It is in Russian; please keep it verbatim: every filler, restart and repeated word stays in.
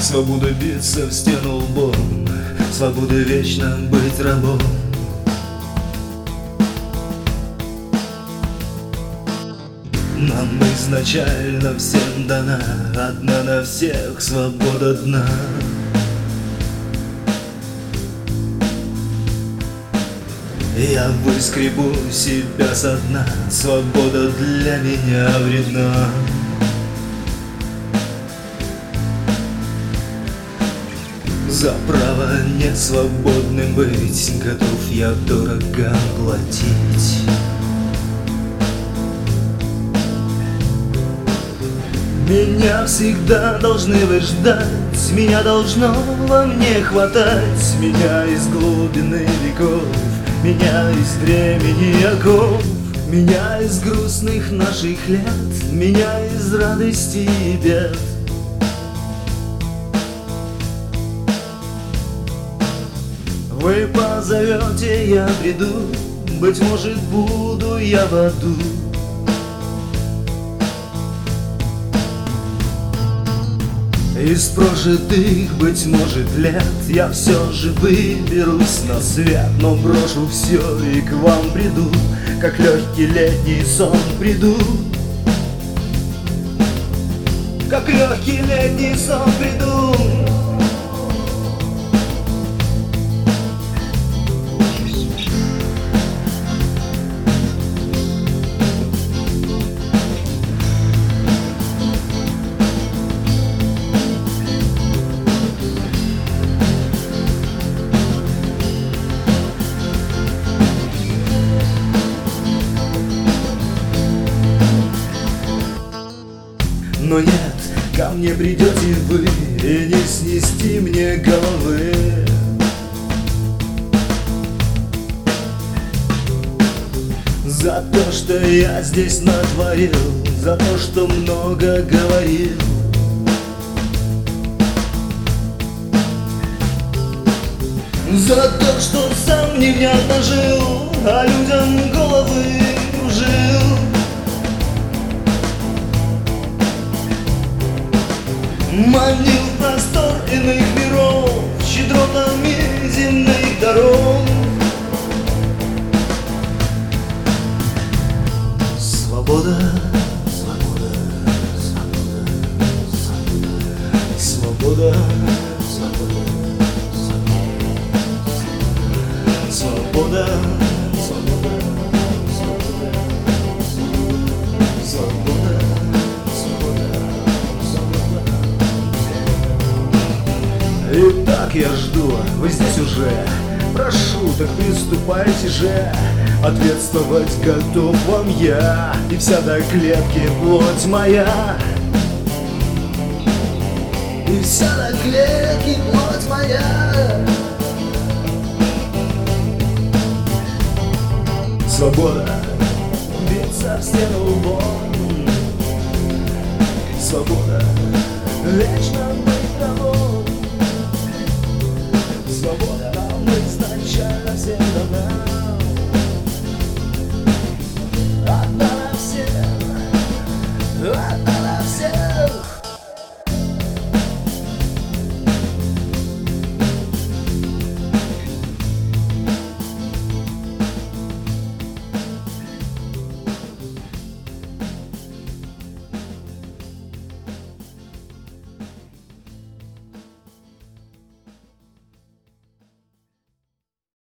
Свобода биться в стену лбом, свобода вечно быть рабом. Нам изначально всем дана одна на всех свобода дна. Я выскребу себя со дна, свобода для меня вредна. За право несвободным быть готов я дорого платить. Меня всегда должны вы ждать, меня должно во мне хватать, меня из глубины веков, меня из времени оков, меня из грустных наших лет, меня из радости и бед. Вы позовете, я приду, быть может, буду я в аду. Из прожитых, быть может, лет я все же выберусь на свет, но брошу все и к вам приду, как легкий летний сон приду, как легкий летний сон приду. Но нет, ко мне придете вы и не снести мне головы. За то, что я здесь натворил, за то, что много говорил. За то, что сам невнятно жил, а людям головы кружил. Манил в простор иных миров щедротами земных дорог. Свобода, свобода, свобода, свобода, свобода, свобода, свобода, свобода, свобода. Итак, я жду, вы здесь уже. Прошу, так приступайте же. Ответствовать готов вам я, и вся до клетки плоть моя, и вся до клетки плоть моя. Свобода биться в стену лбом, свобода